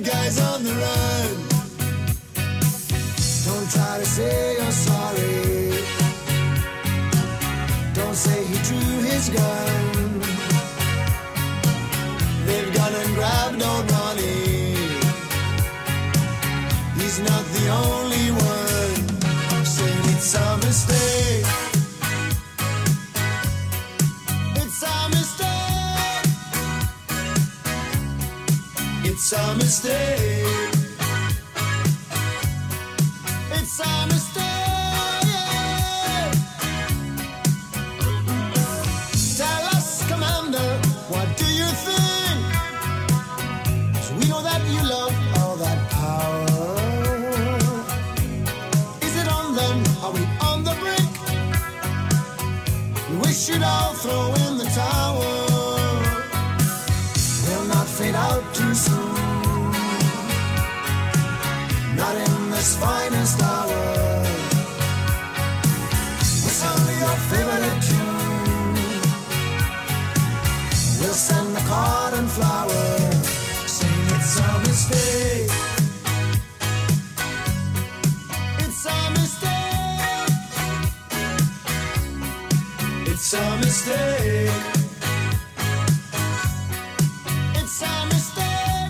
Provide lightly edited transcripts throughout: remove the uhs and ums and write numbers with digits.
guy's on the run. Don't try to say you're sorry. Don't say he drew his gun. They've gone and grabbed old Ronnie. He's not the only one. Saying it's a mistake. It's a mistake. It's a mistake. It's a mistake. Tell us, Commander, what do you think? 'Cause we know that you love all that power. Is it on them? Are we on the brink? We should all throw in the towel. We'll not fade out too soon. Not in this finest hour. It's only your favorite tune. We'll send the card and flower. Saying it's a mistake. It's a mistake. It's a mistake. It's a mistake.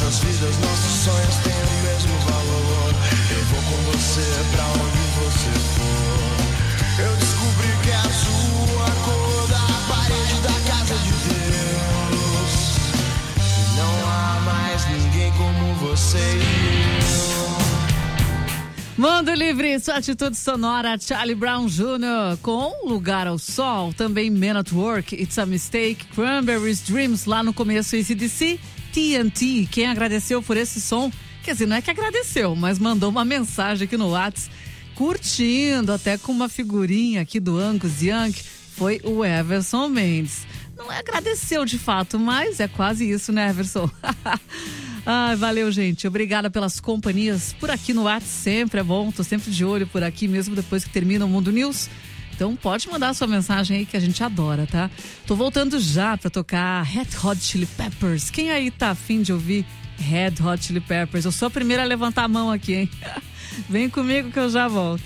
Nossas vidas, nossos sonhos têm o mesmo valor. Eu vou com você pra onde você for. Eu descobri que é a sua cor da parede da casa de Deus. E não há mais ninguém como você e eu. Mundo Livre, sua atitude sonora, Charlie Brown Jr. com Lugar ao Sol, também Men at Work, It's a Mistake, Cranberries, Dreams, lá no começo, AC/DC, TNT. Quem agradeceu por esse som, quer dizer, não é que agradeceu, mas mandou uma mensagem aqui no WhatsApp, curtindo, até com uma figurinha aqui do Angus Young, foi o Everson Mendes. Não agradeceu de fato, mas é quase isso, né, Everson? Valeu, gente. Obrigada pelas companhias por aqui no WhatsApp. Sempre é bom, tô sempre de olho por aqui, mesmo depois que termina o Mundo News. Então pode mandar sua mensagem aí que a gente adora, tá? Tô voltando já pra tocar Red Hot Chili Peppers. Quem aí tá afim de ouvir Red Hot Chili Peppers? Eu sou a primeira a levantar a mão aqui, hein? Vem comigo que eu já volto.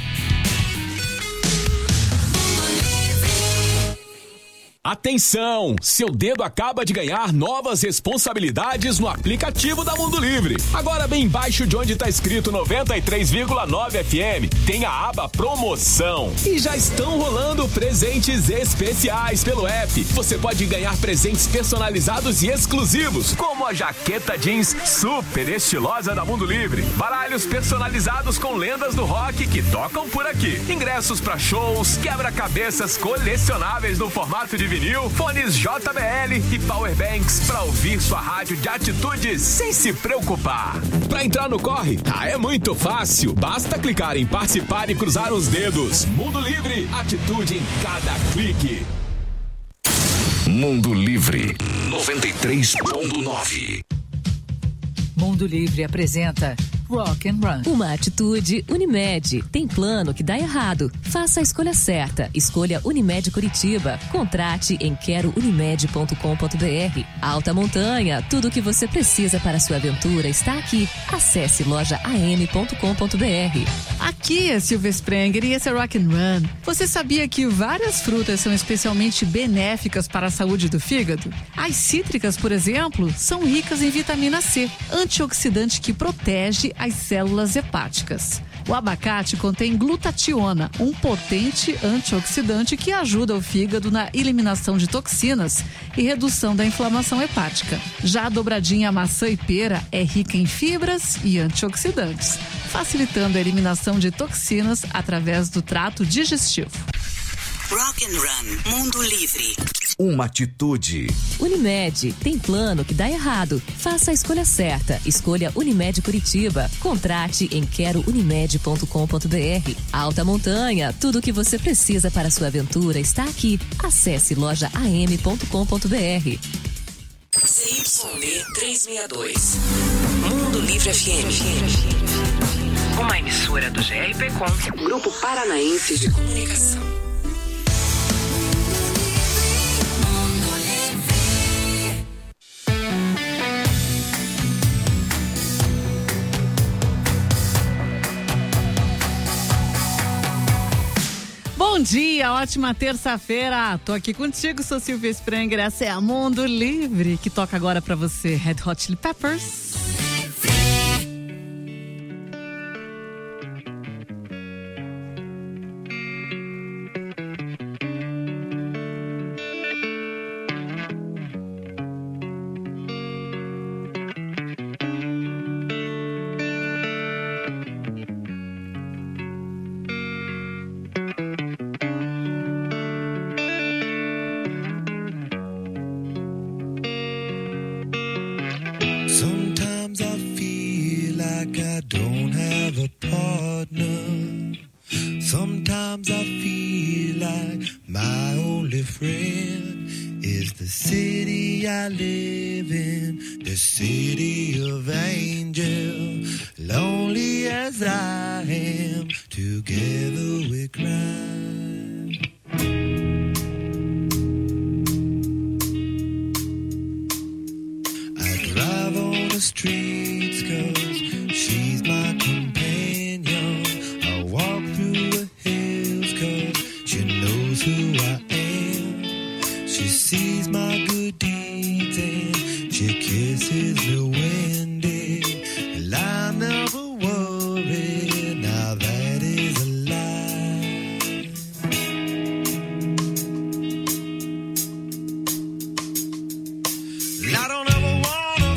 Atenção! Seu dedo acaba de ganhar novas responsabilidades no aplicativo da Mundo Livre. Agora bem embaixo de onde está escrito 93,9 FM, tem a aba Promoção. E já estão rolando presentes especiais pelo app. Você pode ganhar presentes personalizados e exclusivos, como a jaqueta jeans super estilosa da Mundo Livre, baralhos personalizados com lendas do rock que tocam por aqui, ingressos para shows, quebra-cabeças colecionáveis no formato de vinil, fones JBL e powerbanks para ouvir sua rádio de atitudes sem se preocupar. Para entrar no corre, é muito fácil. Basta clicar em participar e cruzar os dedos. Mundo Livre, atitude em cada clique. Mundo Livre 93.9. Mundo Livre apresenta Rock and Run. Uma atitude Unimed. Tem plano que dá errado. Faça a escolha certa. Escolha Unimed Curitiba. Contrate em querounimed.com.br. Alta Montanha. Tudo o que você precisa para a sua aventura está aqui. Acesse lojaam.com.br. Aqui é Silvia Sprenger e esse é Rock and Run. Você sabia que várias frutas são especialmente benéficas para a saúde do fígado? As cítricas, por exemplo, são ricas em vitamina C, antioxidante que protege as células hepáticas. O abacate contém glutationa, um potente antioxidante que ajuda o fígado na eliminação de toxinas e redução da inflamação hepática. Já a dobradinha maçã e pera é rica em fibras e antioxidantes, facilitando a eliminação de toxinas através do trato digestivo. Rock and Run, Mundo Livre. Uma atitude. Unimed. Tem plano que dá errado. Faça a escolha certa. Escolha Unimed Curitiba. Contrate em querounimed.com.br. Alta Montanha. Tudo o que você precisa para a sua aventura está aqui. Acesse lojaam.com.br. CYB 362. Mundo Livre FM. Uma emissora do GRPcom, Grupo Paranaense de Comunicação. Bom dia, ótima terça-feira. Tô aqui contigo, sou Silvia Sprenger. Essa é a Mundo Livre, que toca agora pra você Red Hot Chili Peppers. Sometimes I feel like I don't have a partner. Sometimes I feel like my only friend is the city I live in, the city of angel. Lonely as I am, together we cry. Streets, 'cause she's my companion. I walk through the hills 'cause she knows who I am. She sees my good deeds and she kisses kisses me windy, and I never worry. Now that is a lie. And I don't ever wanna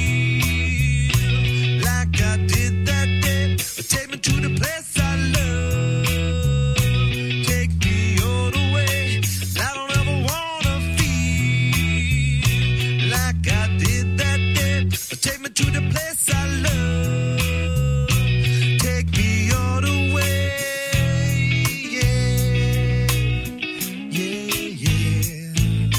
feel like I did that day. Take me to the place I love. Take me all the way. And I don't ever wanna feel like I did that day. Take me to the place I love. Take me all the way. Yeah, yeah, yeah.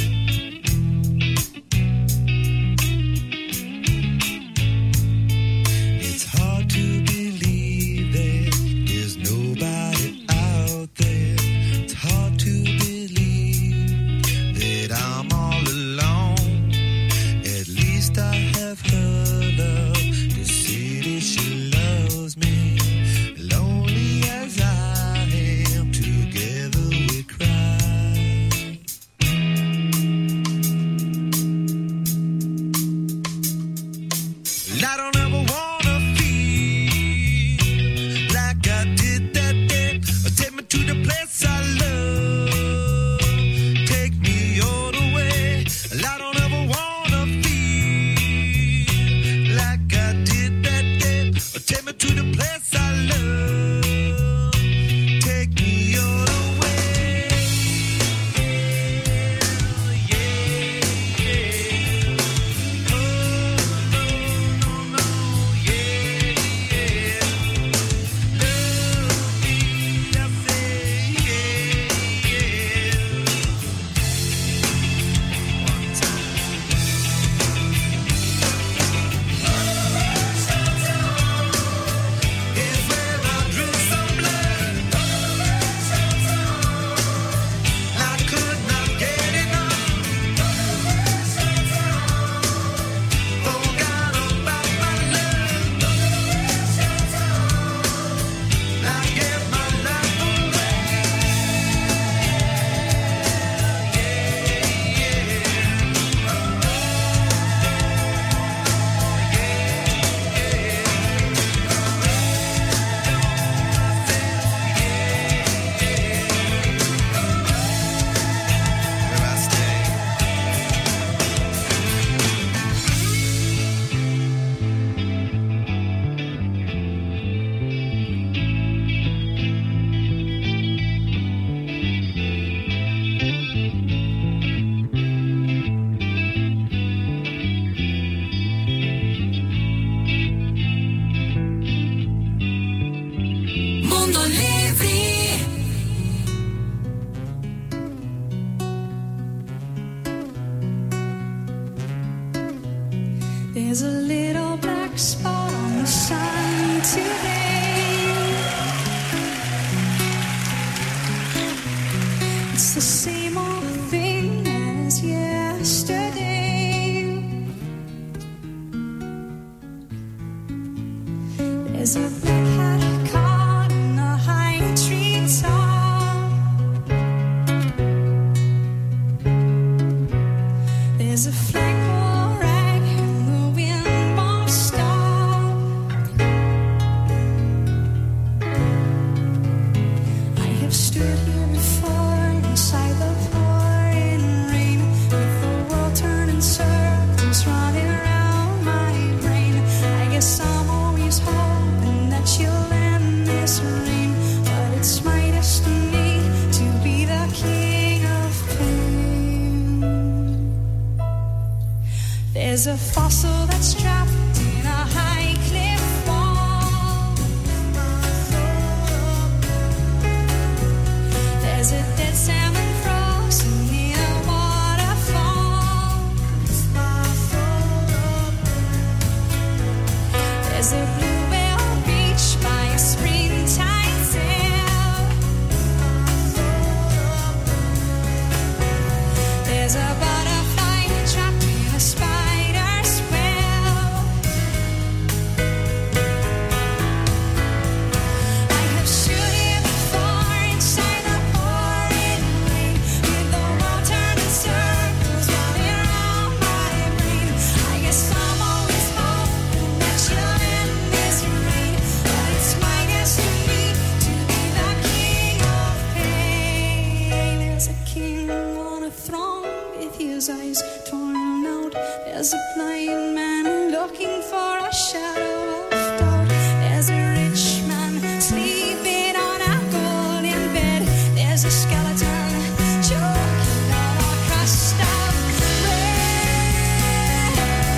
It's hard to believe that there's nobody out there. It's hard to believe that I'm all alone. At least I have her love to see that she loves me. Lonely as I am, together we cry. And I don't ever wanna feel like I did that day. Take me to the place I love. Take me all the way. And I don't ever wanna feel like I did that day. Take me to the place I love. Take me all the way. Yeah, yeah. Oh, no, no, no, yeah, yeah. Love me, I say, yeah, yeah. One time. Is where I drew some blood. I could not get enough. Forgot about my love. I gave my life away. Where I stay. Mundo Livre. There's a little black spot on the sun today. It's the same old thing as yesterday. There's a black hat caught in a high tree top. There's a flagpole rag and the wind won't stop. I have stood here before inside the pouring rain, with the world turning circles running around my brain. I guess I'm always hoping that you'll end this rain, but it's my destiny to be the king of pain. There's a fossil that's trapped in a high cliff wall. There's a dead salmon frozen in a waterfall. There's a blue whale beach by a springtime sail. There's a butterfly trapped in a spider's web. I have stood here before inside the pouring rain, with the world turning circles running around my brain. I guess I'm blind man looking for a shadow of doubt. There's a rich man sleeping on a golden bed. There's a skeleton choking on a crust of bread.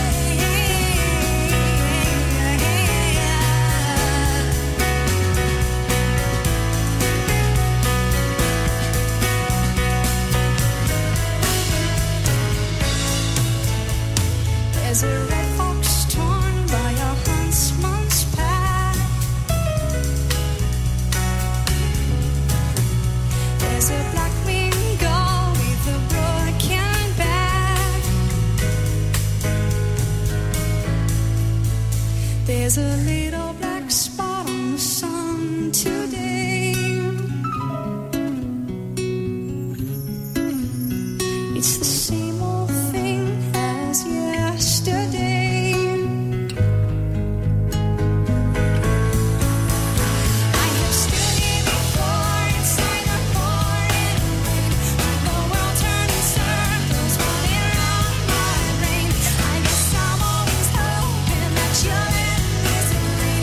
There's a red fox torn by a huntsman's path. There's a black-winged gull with a broken back. There's a little black spot on the sun today. It's the same old thing as yesterday. I have stood here before inside a pouring rain, with the world turning circles running around my brain. I guess I'm always hoping that you'll end misery.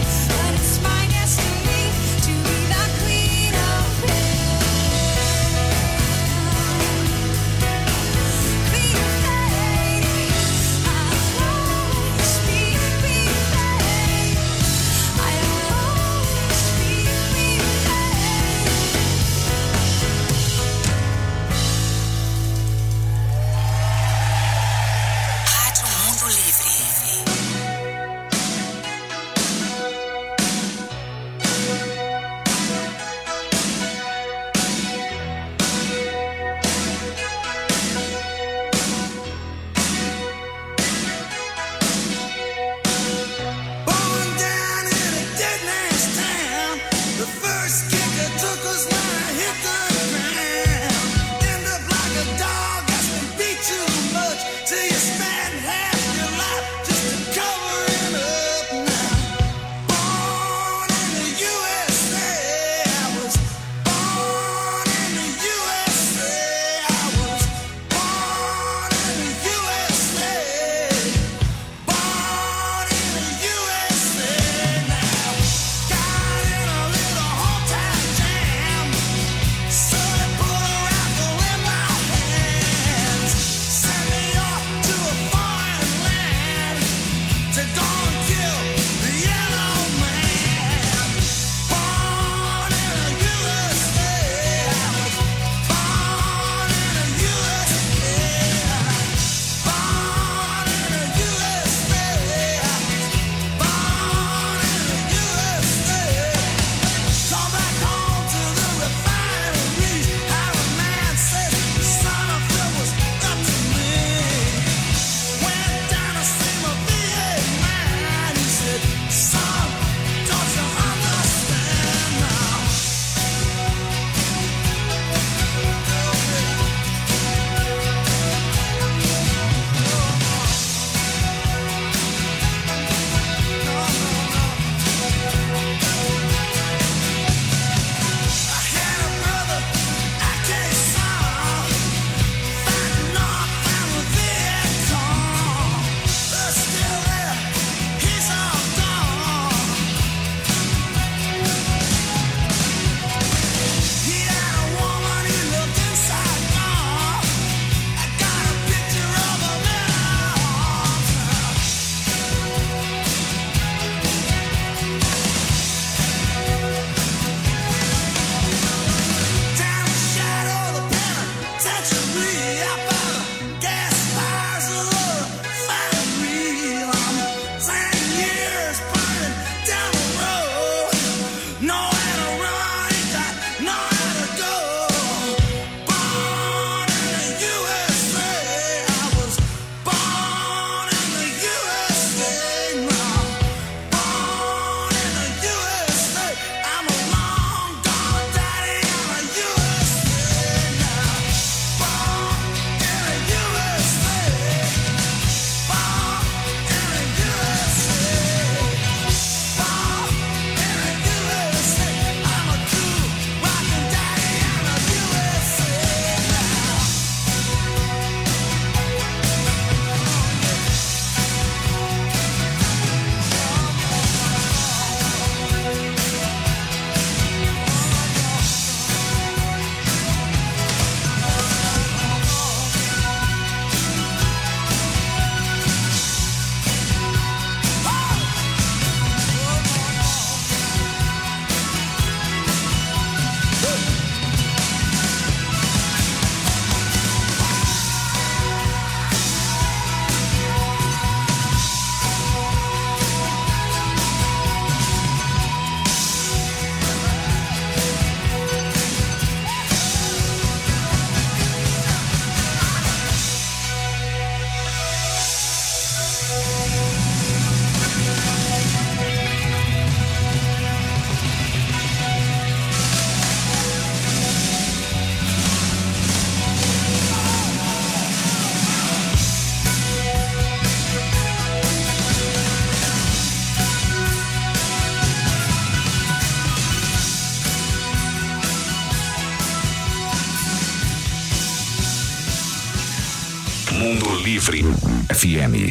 Livre FM.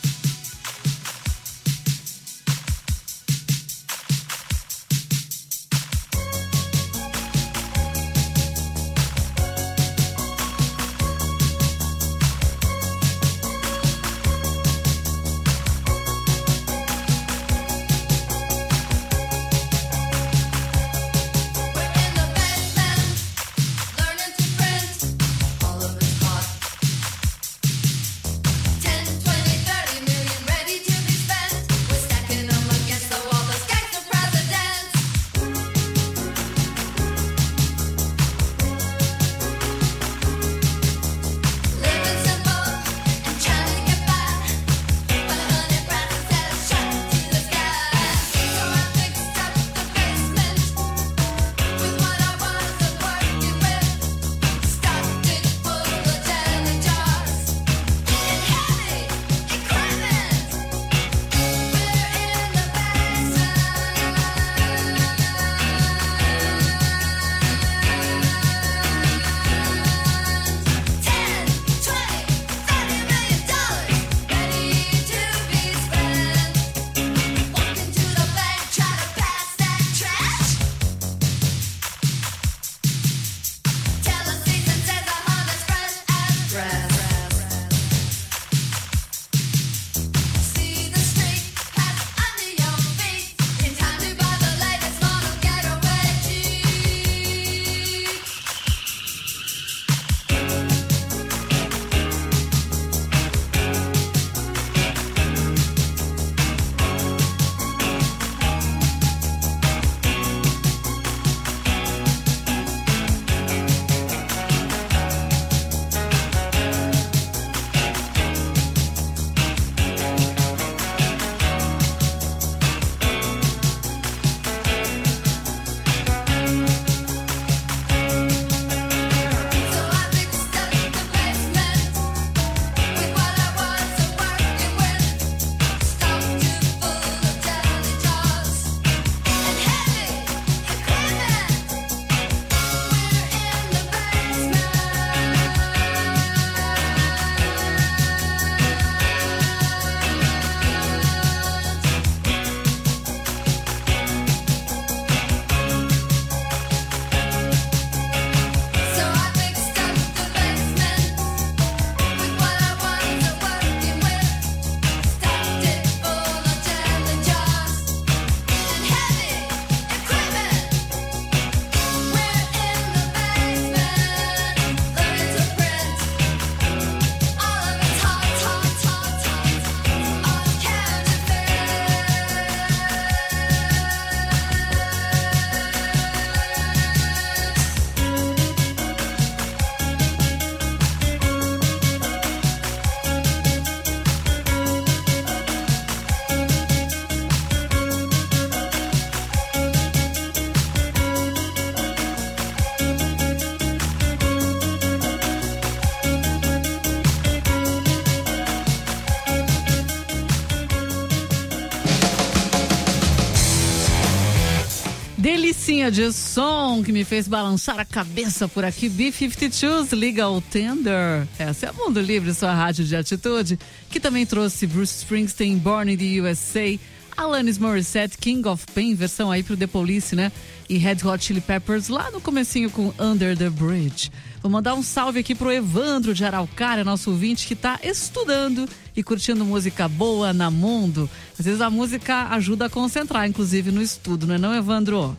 Delicinha de som que me fez balançar a cabeça por aqui. B-52's Legal Tender. Essa é a Mundo Livre, sua rádio de atitude, que também trouxe Bruce Springsteen, Born in the USA, Alanis Morissette, King of Pain, versão aí pro The Police, né? E Red Hot Chili Peppers lá no comecinho com Under the Bridge. Vou mandar um salve aqui pro Evandro de Araucária, nosso ouvinte que tá estudando e curtindo música boa na Mundo. Às vezes a música ajuda a concentrar, inclusive no estudo, não é não, Evandro?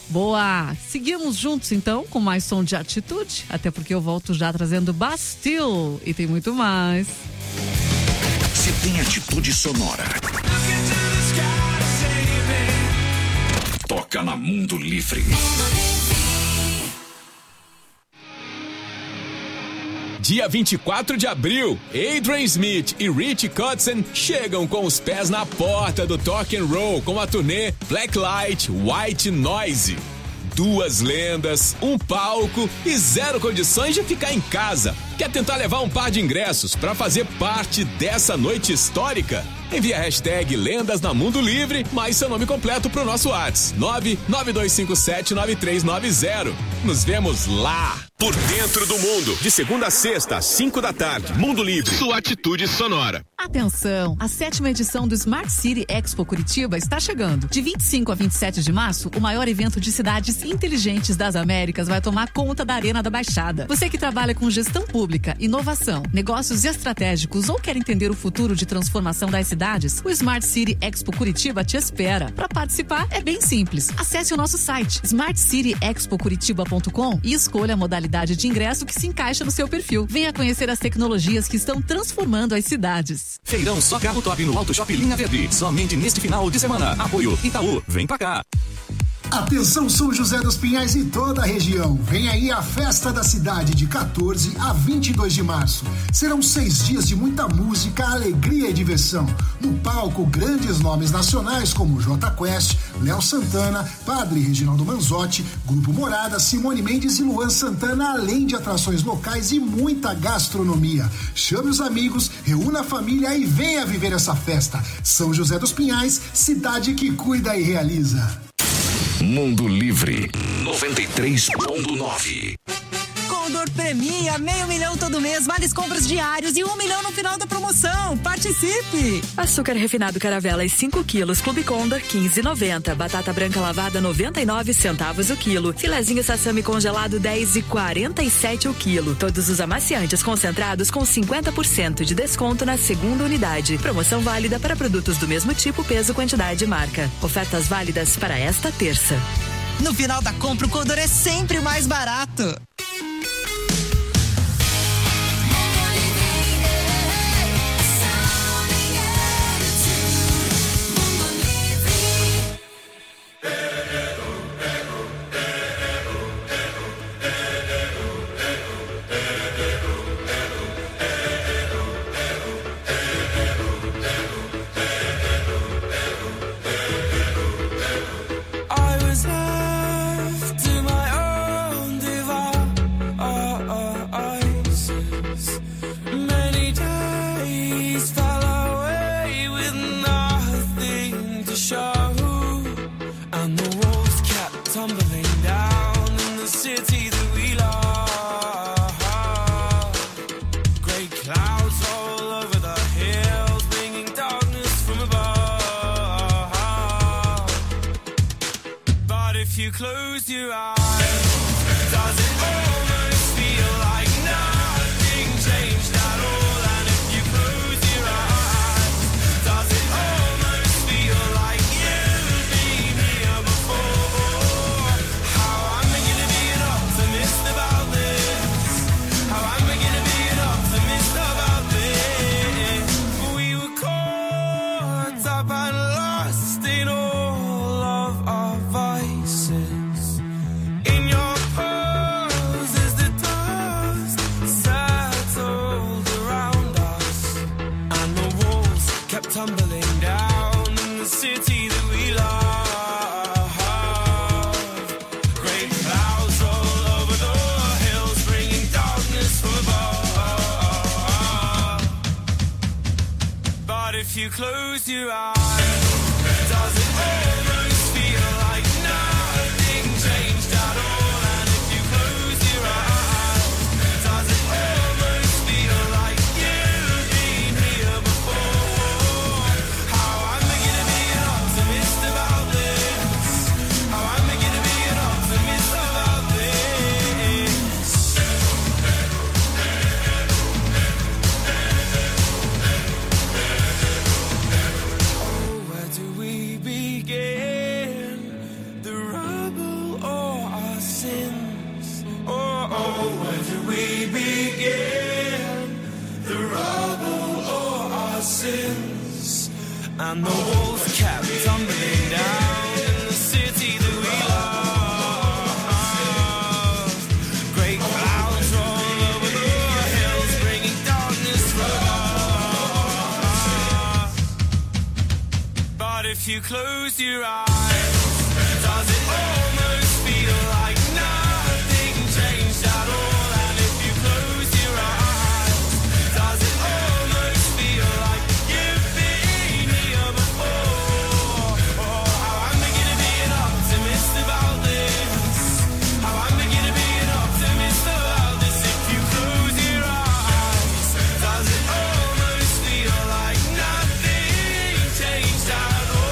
Boa! Seguimos juntos então com mais som de atitude, até porque eu volto já trazendo Bastille e tem muito mais. Se tem atitude sonora, toca na Mundo Livre. Dia 24 de abril, Adrian Smith e Rich Kotzen chegam com os pés na porta do Rock and Roll com a turnê Black Light, White Noise. 2 lendas, um palco e 0 condições de ficar em casa. Quer tentar levar um par de ingressos para fazer parte dessa noite histórica? Envie a hashtag Lendas na Mundo Livre, mais seu nome completo pro nosso WhatsApp 992579390. Nos vemos lá! Por dentro do mundo, de segunda a sexta, às 5 da tarde. Mundo Livre, sua atitude sonora. Atenção, a 7ª edição do Smart City Expo Curitiba está chegando. De 25 a 27 de março, o maior evento de cidades inteligentes das Américas vai tomar conta da Arena da Baixada. Você que trabalha com gestão pública, inovação, negócios estratégicos ou quer entender o futuro de transformação das cidades, o Smart City Expo Curitiba te espera. Para participar é bem simples. Acesse o nosso site smartcityexpocuritiba.com e escolha a modalidade de ingresso que se encaixa no seu perfil. Venha conhecer as tecnologias que estão transformando as cidades. Feirão Só Carro Top no Auto Shop Linha Verde. Somente neste final de semana. Apoio Itaú. Vem pra cá. Atenção São José dos Pinhais e toda a região. Vem aí a Festa da Cidade de 14 a 22 de março. Serão 6 dias de muita música, alegria e diversão. No palco, grandes nomes nacionais como Jota Quest, Léo Santana, Padre Reginaldo Manzotti, Grupo Morada, Simone Mendes e Luan Santana, além de atrações locais e muita gastronomia. Chame os amigos, reúna a família e venha viver essa festa. São José dos Pinhais, cidade que cuida e realiza. Mundo Livre 93.9. Condor premia $500 mil todo mês, vales compras diários e $1 milhão no final da promoção. Participe! Açúcar refinado Caravelas 5 quilos, Clube Condor 15,90. Batata branca lavada 99 centavos o quilo. Filezinho sassami congelado 10,47 o quilo. Todos os amaciantes concentrados com 50% de desconto na segunda unidade. Promoção válida para produtos do mesmo tipo, peso, quantidade e marca. Ofertas válidas para esta terça. No final da compra, o Condor é sempre o mais barato. Close your eyes. Does it almost feel like nothing changed at all? And if you close your eyes, does it almost feel like you've been here before? How am I gonna be an optimist about this? How am I gonna be an optimist about this? We were caught up and lost in all of our vices. Tumbling down in the city that we love. Great clouds roll over the hills, bringing darkness from above. But if you close your eyes, does it almost feel like nothing changed at all? And if you close your eyes, does it almost feel like you've been here before? And the walls kept tumbling down in the city that we love. Great clouds roll over the hills, bringing darkness from above. But if you close your eyes, does it almost feel like nothing changed at all? And if you close your eyes, does it almost feel like you've been here before? Oh, how am I gonna be an optimist about this? How am I gonna be an optimist about changed at all.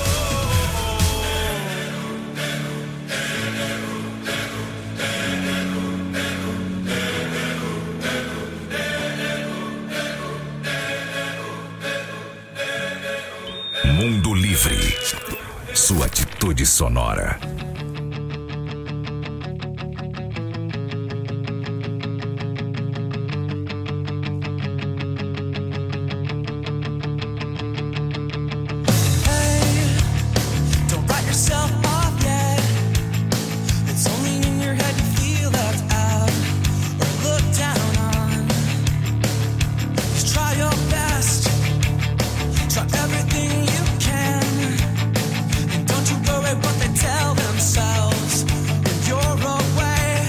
Mundo Livre. Sua atitude sonora. Don't write yourself off yet. It's only in your head you feel left out or looked down on. Just try your best. Try everything you can. And don't you worry what they tell themselves when you're away.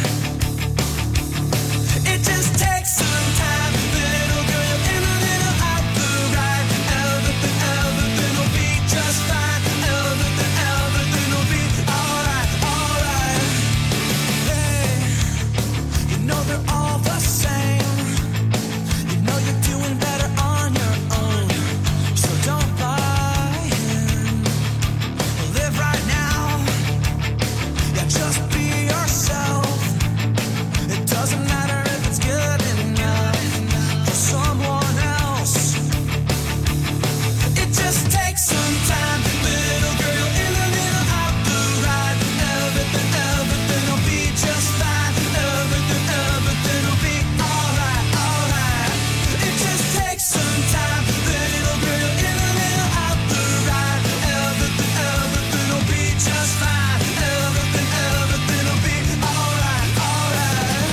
It just takes some time, little girl. You're in a little out the right. Everything will be just fine. Everything will be alright, alright. Hey, you know they're all the same. You know you're doing better on your own. So don't buy in. Live right now. Yeah, just be yourself. It doesn't matter if it's good enough for someone else. It just takes some time, little girl. You're in a little out the right. Everything will be just fine. Everything will be alright, alright. It just takes some time, little girl. You're in a little out the right. Everything will be just fine. Everything will be alright, alright.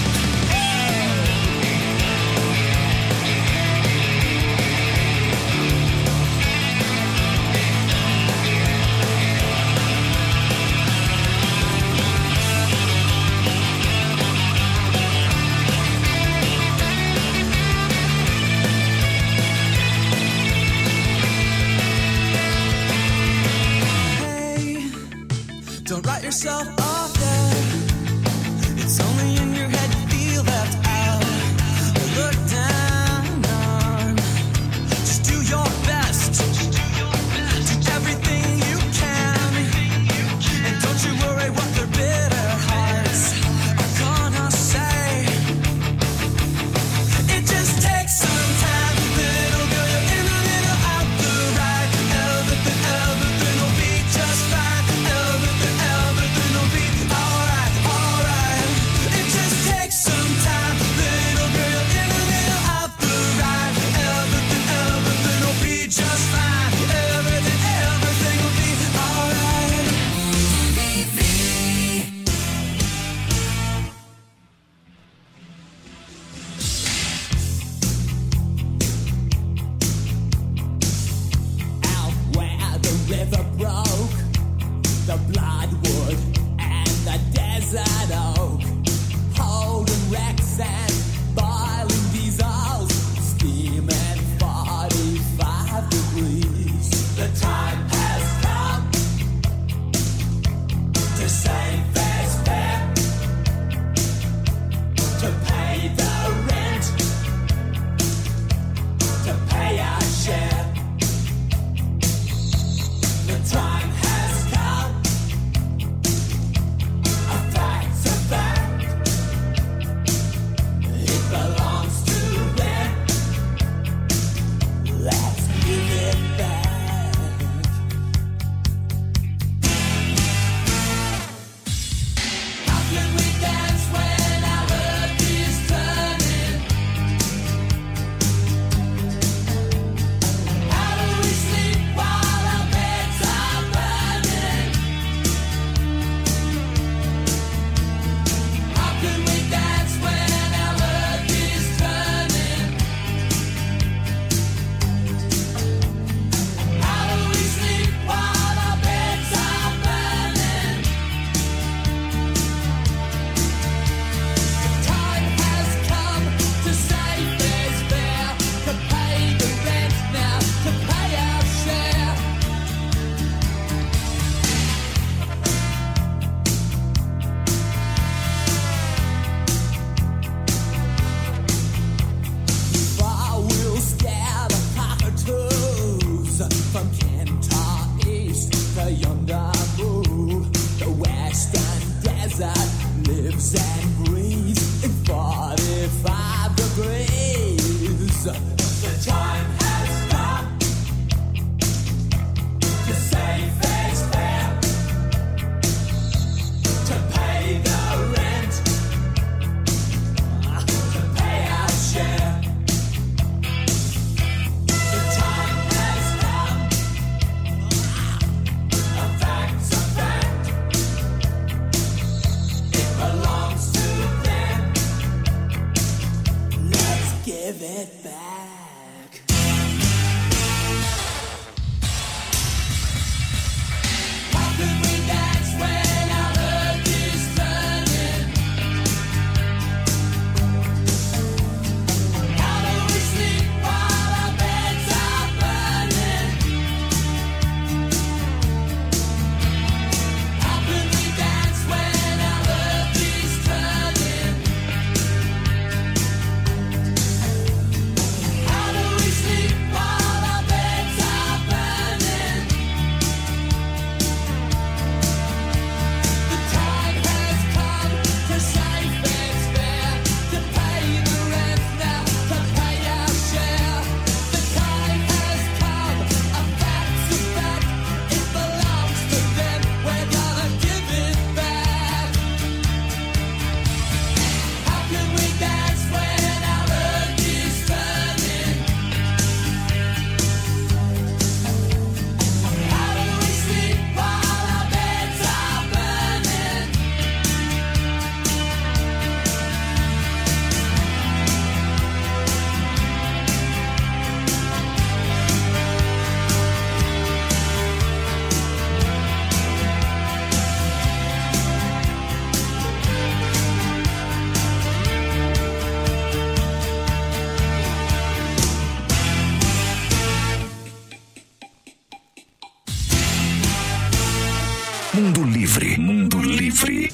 Hey, don't write yourself off yet. It's only in your head you feel left out or look down on. Just do your best. Do everything you can. And don't you worry what their bitter hearts are gonna say. It just takes some time, little girl. You're in a little out the right. Everything will be just fine. Everything will be alright, alright. It just takes some time, little girl. You're in a little out the right. Everything will be just fine. Everything will be alright. Out where the river broke, the bloodwood and the desert oak, holding wrecks and boiling diesels, steaming 45 degrees. The time has come to save this fare, to pay the rent, to pay our share. The enter east to yonder move. The western desert lives and breathes in 45 degrees. The time has come to say face fair, to pay the rent, to pay our share. The time has come, a fact's a fact. It belongs to them. Let's give it back. How could we dance when our earth is turning? How do we sleep while our beds are burning? How could we dance when our earth is turning? How do we sleep while our beds are burning? The time has come to say fair's fair, to pay the rent now, to pay our share. The time has come, a fact's a fact. It belongs to them, we're gonna give it back. How can we dance when our earth is turning? How do we sleep while our beds are burning? Mundo Livre, Mundo Livre.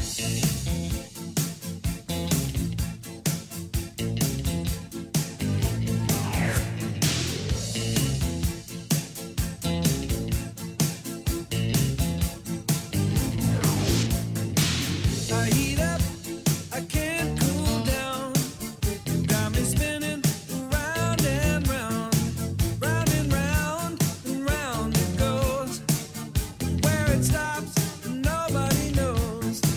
I heat up, I can't cool down. You got me spinning round and round, round and round and round it goes. Where it stops, nobody knows.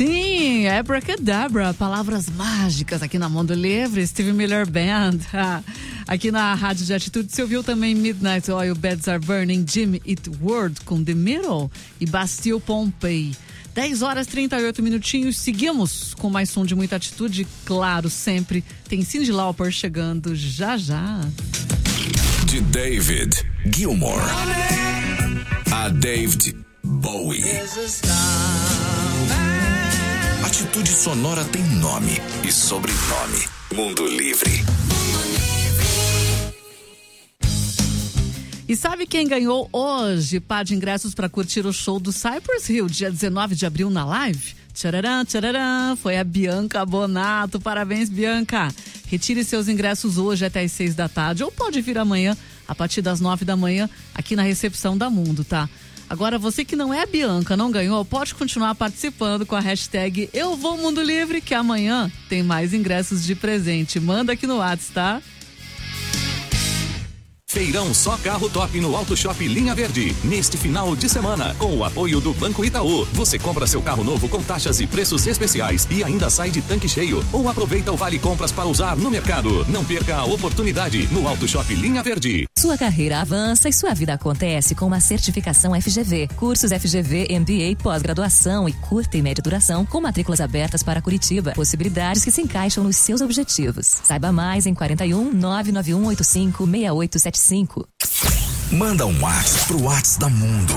Sim, Abracadabra, palavras mágicas aqui na Mundo Livre, Steve Miller Band. Aqui na Rádio de Atitude, você ouviu também Midnight Oil, Beds Are Burning, Jimmy Eat World com The Middle e Bastille Pompeii. 10 horas 38 minutinhos, seguimos com mais som de muita atitude, claro, sempre. Tem Cyndi Lauper chegando já já. De David Gilmour a David Bowie. Atitude sonora tem nome e sobrenome. Mundo Livre. E sabe quem ganhou hoje par de ingressos para curtir o show do Cypress Hill, dia 19 de abril na live? Tchararã, tchararã, foi a Bianca Bonato. Parabéns, Bianca. Retire seus ingressos hoje até as 6 da tarde ou pode vir amanhã a partir das 9 da manhã aqui na recepção da Mundo, tá? Agora, você que não é a Bianca, não ganhou, pode continuar participando com a hashtag Eu Vou Mundo Livre, que amanhã tem mais ingressos de presente. Manda aqui no WhatsApp, tá? Feirão Só Carro Top no Auto Shop Linha Verde. Neste final de semana, com o apoio do Banco Itaú, você compra seu carro novo com taxas e preços especiais e ainda sai de tanque cheio. Ou aproveita o Vale Compras para usar no mercado. Não perca a oportunidade no Auto Shop Linha Verde. Sua carreira avança e sua vida acontece com uma certificação FGV. Cursos FGV, MBA, pós-graduação e curta e média duração com matrículas abertas para Curitiba. Possibilidades que se encaixam nos seus objetivos. Saiba mais em 41 99185 6875. Manda um WhatsApp pro WhatsApp da Mundo.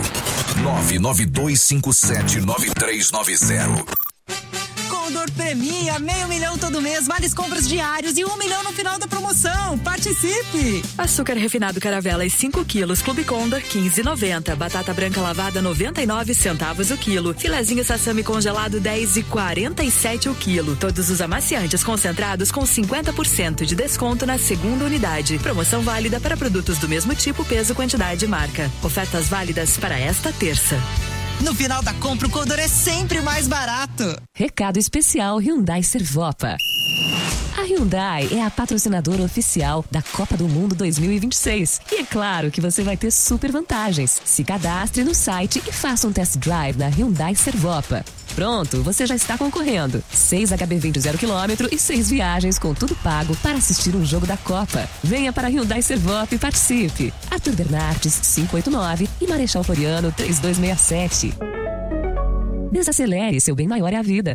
992579390. Condor premia R$500 mil todo mês, vales compras diários e R$1 milhão no final da promoção. Participe! Açúcar refinado Caravelas 5 quilos, Clube Condor 15,90. Batata branca lavada 99 centavos o quilo. Filezinho sassami congelado 10,47 o quilo. Todos os amaciantes concentrados com 50% de desconto na segunda unidade. Promoção válida para produtos do mesmo tipo, peso, quantidade e marca. Ofertas válidas para esta terça. No final da compra, o Condor é sempre mais barato. Recado especial Hyundai Servopa. A Hyundai é a patrocinadora oficial da Copa do Mundo 2026. E é claro que você vai ter super vantagens. Se cadastre no site e faça um test drive da Hyundai Servopa. Pronto, você já está concorrendo. 6 HB20 0 km e 6 viagens com tudo pago para assistir um jogo da Copa. Venha para a Hyundai Servopa e participe. Arthur Bernardes, 589 e Marechal Floriano, 3267. Desacelere, seu bem maior é a vida.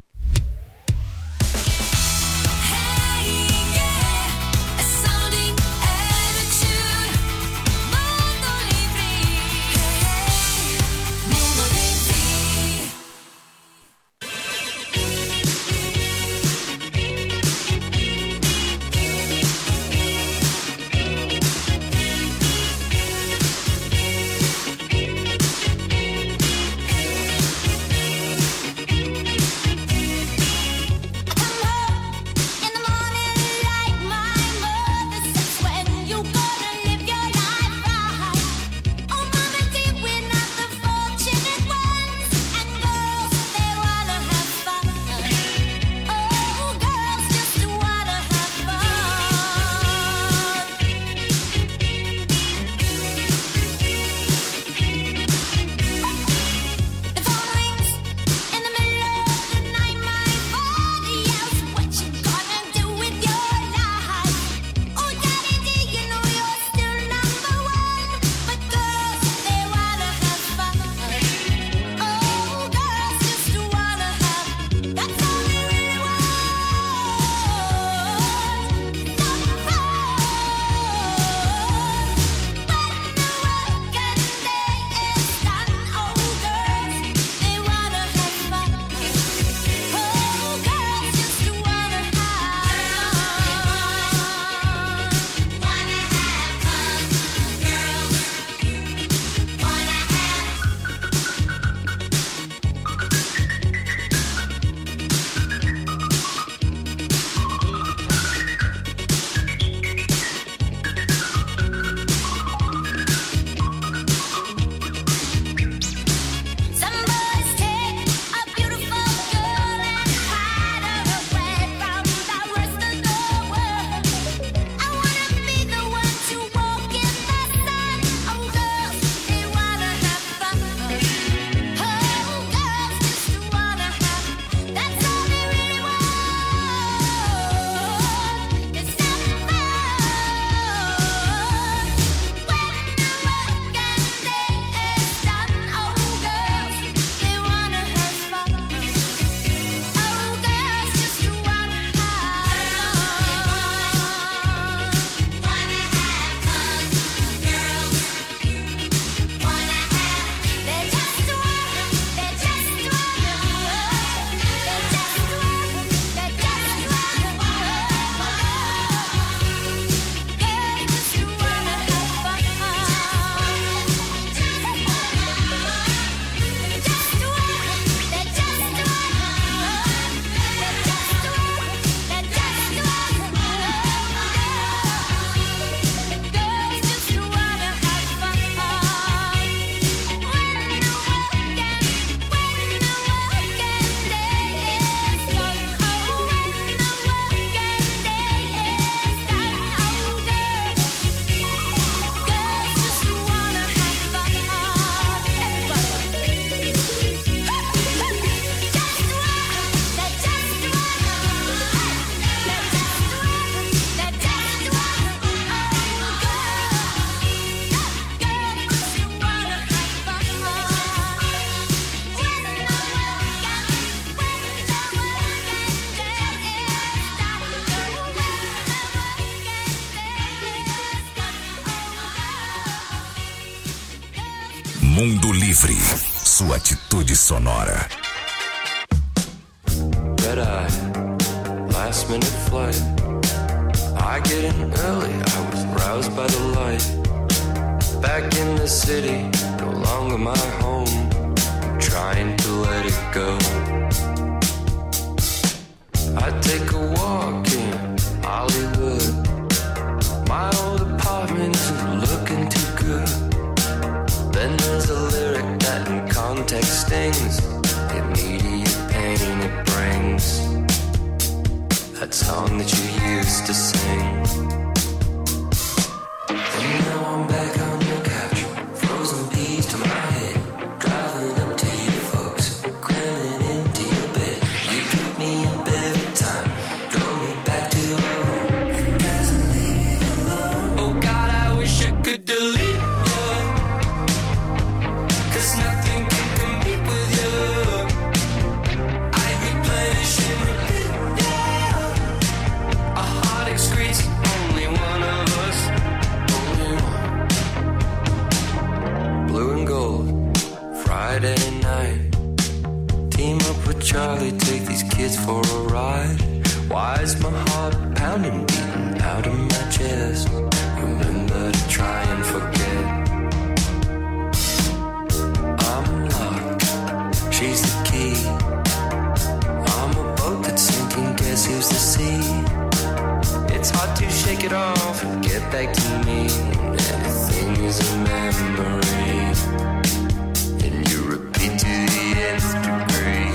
Mundo Livre. Sua atitude sonora. Red eye, last minute flight. I get in early, I was roused by the light. Back in the city, no longer my home. I'm trying to let it go. I take a walk in Hollywood. My old apartment isn't looking too good. Then there's a lyric that in context stings. The immediate pain it brings. That song that you used to sing. And now I'm back on the couch, frozen peas to my head, driving up to you folks, cramming into your bed. You pick me up every time, drove me back to your home. It doesn't leave me alone. Oh God, I wish I could delete you, 'cause nothing can compete with you. I replenish and repeat, yeah. A heart excretes only one of us, only one. Blue and gold, Friday night. Team up with Charlie, take these kids for a ride. Why is my heart pounding, beating out of my chest? Remember to try and forget. I'm locked, she's the key. I'm a boat that's sinking, guess who's the sea? It's hard to shake it off and get back to me. Anything is a memory, and you repeat to the nth degree.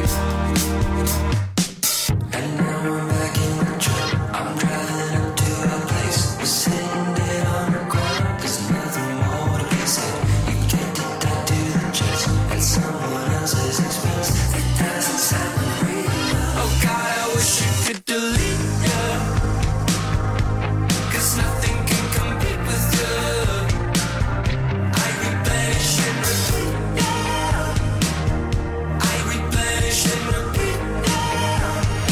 And now I'm back in the truck. I'm driving up to a place. We're sitting dead on the ground. There's nothing more to be said. You get it down to the chest at someone else's expense. It doesn't sound real. Oh God, I wish you could delete you, 'cause nothing can compete with you. I replenish and repeat, yeah. I replenish and repeat, yeah.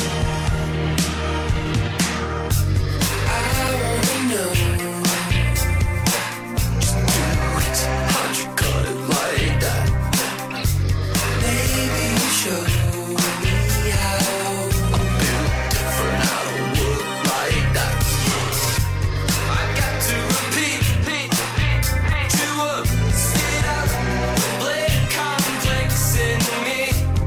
I wanna know just how'd you cut it like that? Maybe you show me how. I'm built different, I don't work like that. I got to repeat, to up, sit up, play complex in me.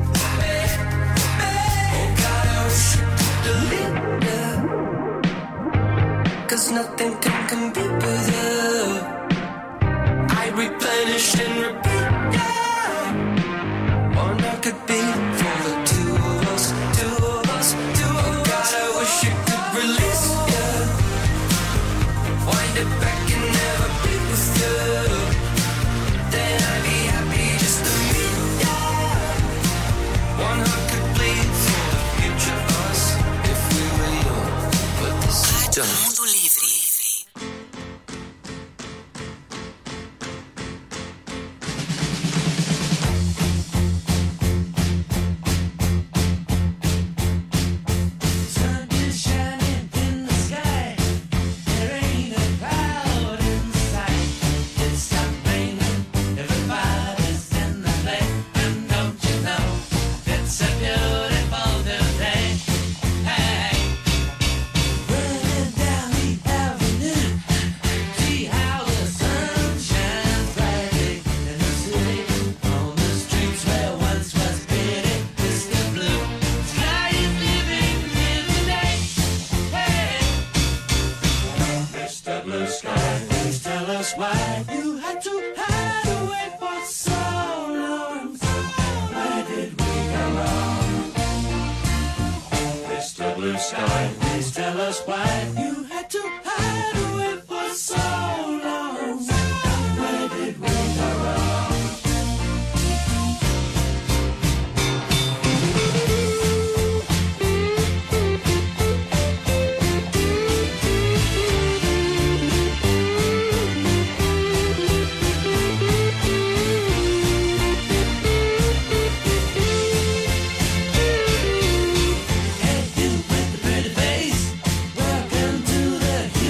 Oh God, I wish you could delete you, 'cause nothing can compete with you. I replenish and repeat, yeah. One I could be for the two of us, two of us, two of us. Oh God, I wish you could release you. Wind it back and never be with you. Then I'd be happy just to meet you. One heart could bleed for the future us if we were young. But this is done. Mundo Livre. Sun is shining in the sky. There ain't a cloud in sight. It stopped raining. Everybody's in the play. And don't you know it's a beautiful new day? Hey, running down the avenue. See how the sun shines brightly in the city. On the streets where once was pretty Mr. Blue. Sky is living here today. Hey, Mr. Blue Sky, please tell us why you had to hide away for so long. Where did we go wrong? Mr. Blue Sky, please tell us why you had to hide away for so long. Where did we go wrong? Hey, you with the pretty face, welcome to the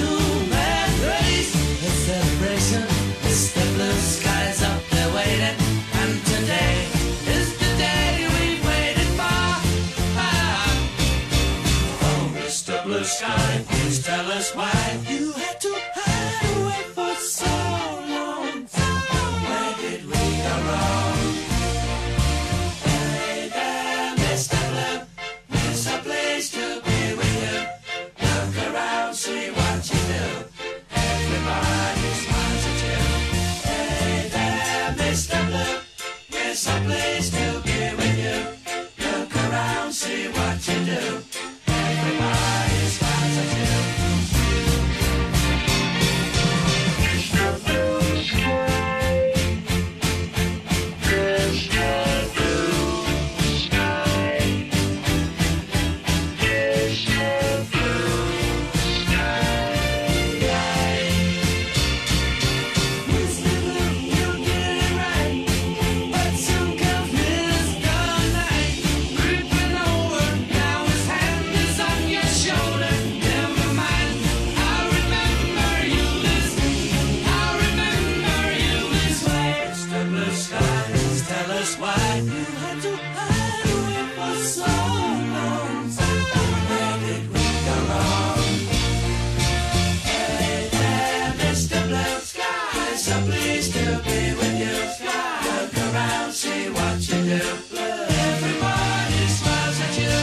So please do be with you. Look around, see what you do. Everybody smiles at you.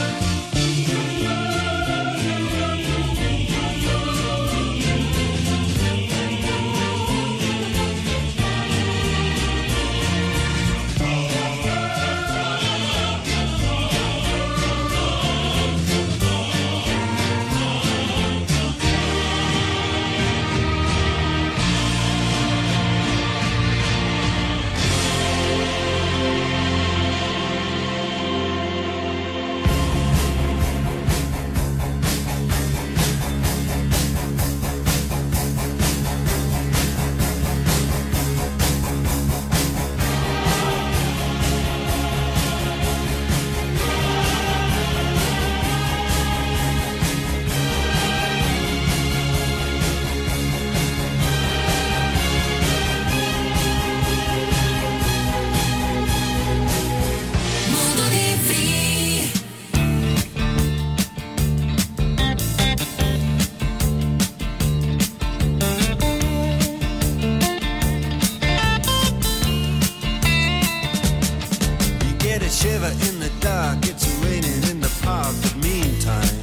Shiver in the dark, it's raining in the park, but meantime,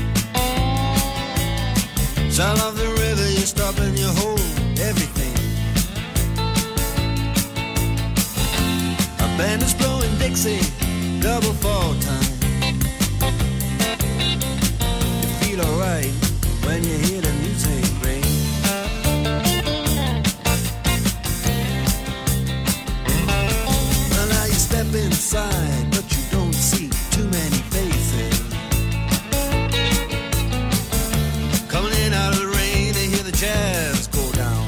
sound of the river, you stop and you hold everything. A band is blowing Dixie, double fall time. You feel alright when you hear the music ring. Well, now you step inside, but you don't see too many faces. Coming in out of the rain to hear the jazz go down.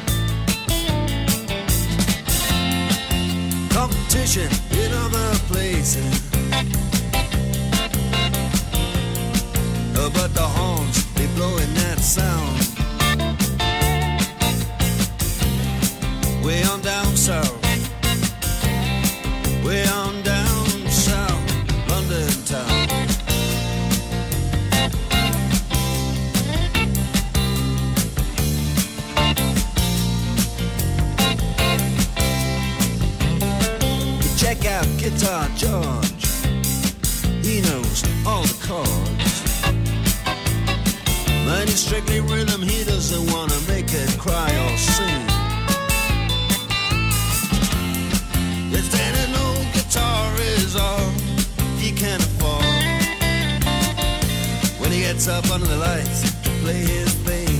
Competition in other places. But the horns, they blowing that sound. Way on down south. Way on down south, London town. You check out Guitar George. He knows all the chords. But it's strictly rhythm, he doesn't wanna make it cry or sing. If then an old guitar is all he can afford, when he gets up under the lights to play his thing.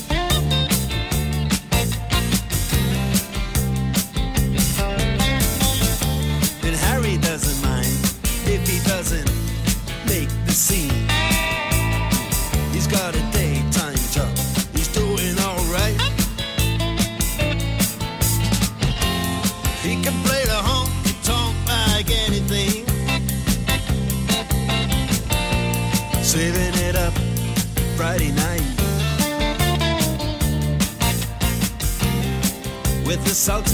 And Harry doesn't mind if he doesn't make the scene. He's got a daytime job, he's doing alright. He can play the honky-tonk like anything, saving it up Friday night with the Sultan